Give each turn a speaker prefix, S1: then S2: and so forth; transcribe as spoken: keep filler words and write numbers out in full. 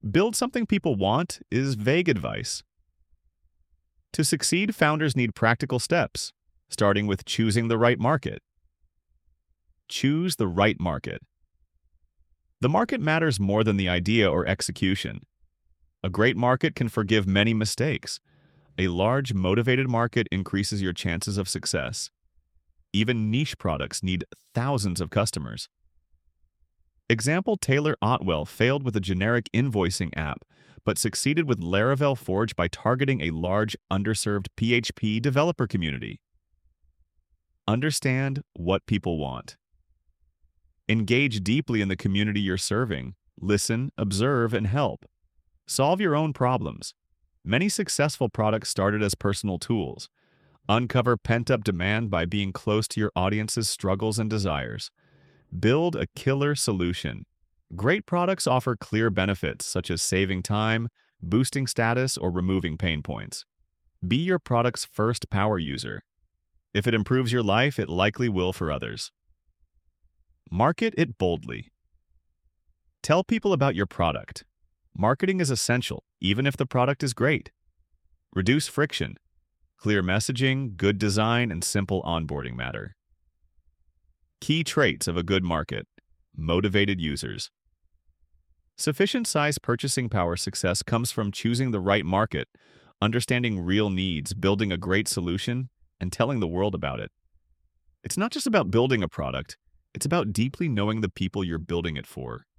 S1: Build something people want is vague advice. To succeed, founders need practical steps, starting with choosing the right market. Choose the right market. The market matters more than the idea or execution. A great market can forgive many mistakes. A large, motivated market increases your chances of success. Even niche products need thousands of customers. Example: Taylor Otwell failed with a generic invoicing app, but succeeded with Laravel Forge by targeting a large, underserved P H P developer community. Understand what people want. Engage deeply in the community you're serving. Listen, observe, and help. Solve your own problems. Many successful products started as personal tools. Uncover pent-up demand by being close to your audience's struggles and desires. Build a killer solution. Great products offer clear benefits such as saving time, boosting status, or removing pain points. Be your product's first power user. If it improves your life, it likely will for others. Market it boldly. Tell people about your product. Marketing is essential, even if the product is great. Reduce friction. Clear messaging, good design, and simple onboarding matter. Key traits of a good market: motivated users. Sufficient size purchasing power success comes from choosing the right market, understanding real needs, building a great solution, and telling the world about it. It's not just about building a product, it's about deeply knowing the people you're building it for.